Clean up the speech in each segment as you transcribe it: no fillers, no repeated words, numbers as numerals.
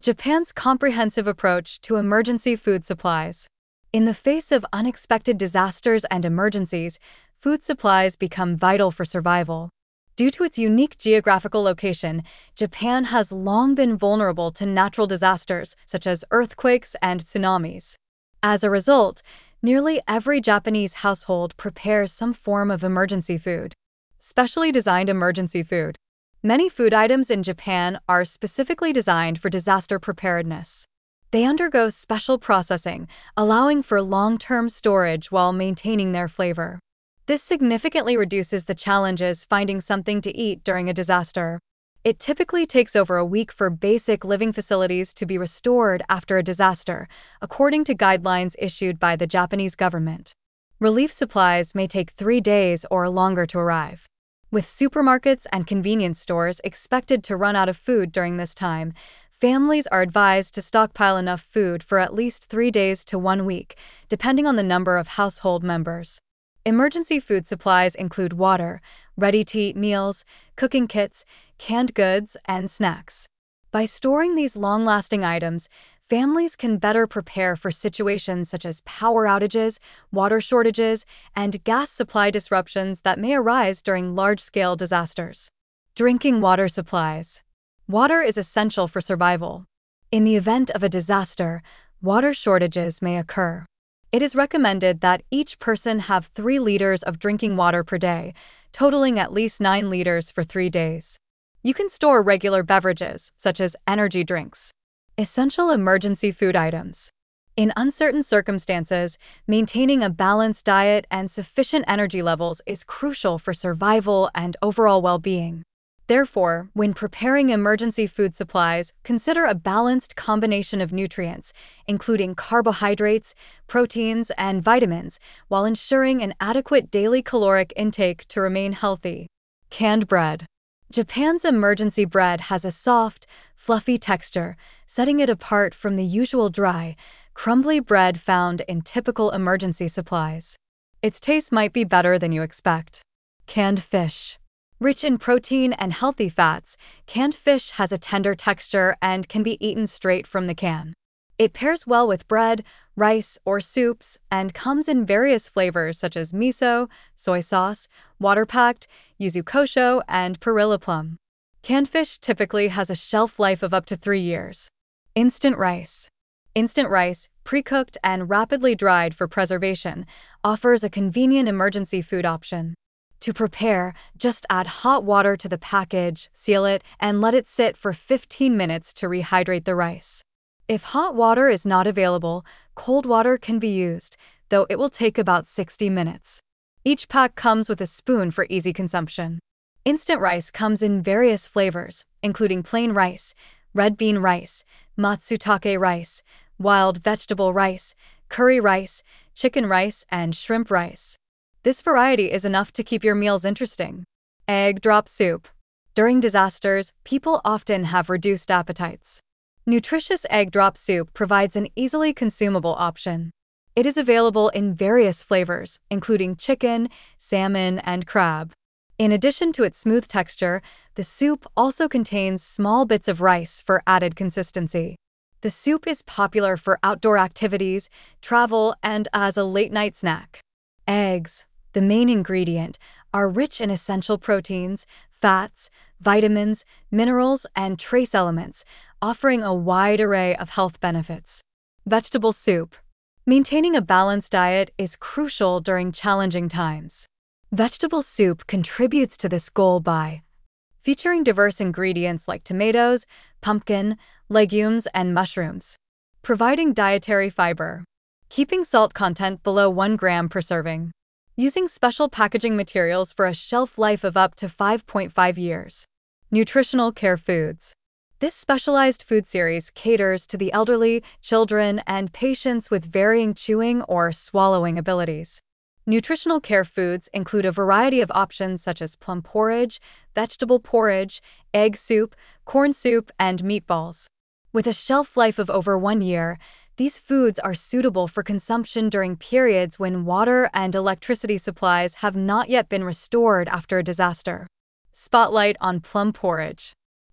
Japan's comprehensive approach to emergency food supplies. In the face of unexpected disasters and emergencies, food supplies become vital for survival. Due to its unique geographical location, Japan has long been vulnerable to natural disasters such as earthquakes and tsunamis. As a result, nearly every Japanese household prepares some form of emergency food. Specially designed emergency food. Many food items in Japan are specifically designed for disaster preparedness. They undergo special processing, allowing for long-term storage while maintaining their flavor. This significantly reduces the challenges finding something to eat during a disaster. It typically takes over a week for basic living facilities to be restored after a disaster, according to guidelines issued by the Japanese government. Relief supplies may take 3 days or longer to arrive. With supermarkets and convenience stores expected to run out of food during this time, families are advised to stockpile enough food for at least 3 days to 1 week, depending on the number of household members. Emergency food supplies include water, ready-to-eat meals, cooking kits, canned goods, and snacks. By storing these long-lasting items, families can better prepare for situations such as power outages, water shortages, and gas supply disruptions that may arise during large-scale disasters. Drinking water supplies. Water is essential for survival. In the event of a disaster, water shortages may occur. It is recommended that each person have 3 liters of drinking water per day, totaling at least 9 liters for 3 days. You can store regular beverages, such as energy drinks. Essential emergency food items. In uncertain circumstances, maintaining a balanced diet and sufficient energy levels is crucial for survival and overall well-being. Therefore, when preparing emergency food supplies, consider a balanced combination of nutrients, including carbohydrates, proteins, and vitamins, while ensuring an adequate daily caloric intake to remain healthy. Canned bread. Japan's emergency bread has a soft, fluffy texture, setting it apart from the usual dry, crumbly bread found in typical emergency supplies. Its taste might be better than you expect. Canned fish. Rich in protein and healthy fats, canned fish has a tender texture and can be eaten straight from the can. It pairs well with bread, rice, or soups and comes in various flavors such as miso, soy sauce, water-packed, yuzu kosho, and perilla plum. Canned fish typically has a shelf life of up to 3 years. Instant rice. Instant rice, pre-cooked and rapidly dried for preservation, offers a convenient emergency food option. To prepare, just add hot water to the package, seal it, and let it sit for 15 minutes to rehydrate the rice. If hot water is not available, cold water can be used, though it will take about 60 minutes. Each pack comes with a spoon for easy consumption. Instant rice comes in various flavors, including plain rice, red bean rice, matsutake rice, wild vegetable rice, curry rice, chicken rice, and shrimp rice. This variety is enough to keep your meals interesting. Egg drop soup. During disasters, people often have reduced appetites. Nutritious egg drop soup provides an easily consumable option. It is available in various flavors, including chicken, salmon, and crab. In addition to its smooth texture, the soup also contains small bits of rice for added consistency. The soup is popular for outdoor activities, travel, and as a late-night snack. Eggs, the main ingredient, are rich in essential proteins, fats, vitamins, minerals, and trace elements, offering a wide array of health benefits. Vegetable soup. Maintaining a balanced diet is crucial during challenging times. Vegetable soup contributes to this goal by featuring diverse ingredients like tomatoes, pumpkin, legumes, and mushrooms. Providing dietary fiber. Keeping salt content below 1 gram per serving. Using special packaging materials for a shelf life of up to 5.5 years. Nutritional care foods. This specialized food series caters to the elderly, children, and patients with varying chewing or swallowing abilities. Nutritional care foods include a variety of options such as plum porridge, vegetable porridge, egg soup, corn soup, and meatballs. With a shelf life of over 1 year, these foods are suitable for consumption during periods when water and electricity supplies have not yet been restored after a disaster. Spotlight on plum porridge.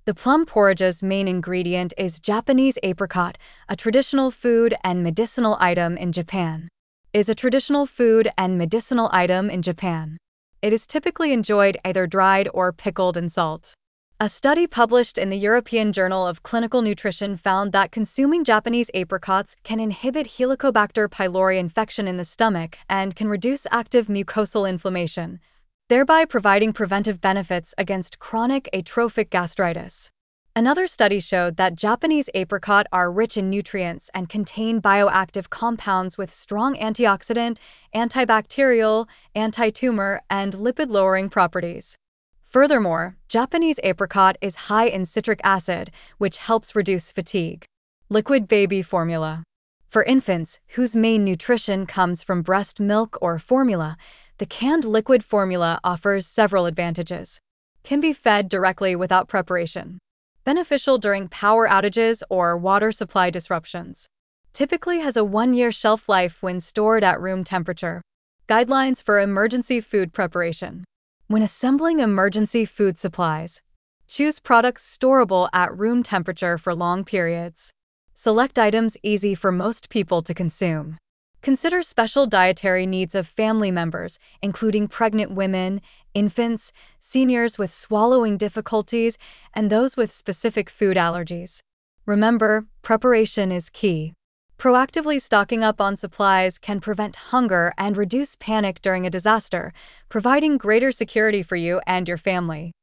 The plum porridge's main ingredient is Japanese apricot, a traditional food and medicinal item in Japan. Is a traditional food and medicinal item in Japan. It is typically enjoyed either dried or pickled in salt. A study published in the European Journal of Clinical Nutrition found that consuming Japanese apricots can inhibit Helicobacter pylori infection in the stomach and can reduce active mucosal inflammation, thereby providing preventive benefits against chronic atrophic gastritis. Another study showed that Japanese apricot are rich in nutrients and contain bioactive compounds with strong antioxidant, antibacterial, anti-tumor, and lipid-lowering properties. Furthermore, Japanese apricot is high in citric acid, which helps reduce fatigue. Liquid baby formula. For infants whose main nutrition comes from breast milk or formula, the canned liquid formula offers several advantages. Can be fed directly without preparation. Beneficial during power outages or water supply disruptions. Typically has a 1-year shelf life when stored at room temperature. Guidelines for emergency food preparation. When assembling emergency food supplies, choose products storable at room temperature for long periods. Select items easy for most people to consume. Consider special dietary needs of family members, including pregnant women, infants, seniors with swallowing difficulties, and those with specific food allergies. Remember, preparation is key. Proactively stocking up on supplies can prevent hunger and reduce panic during a disaster, providing greater security for you and your family.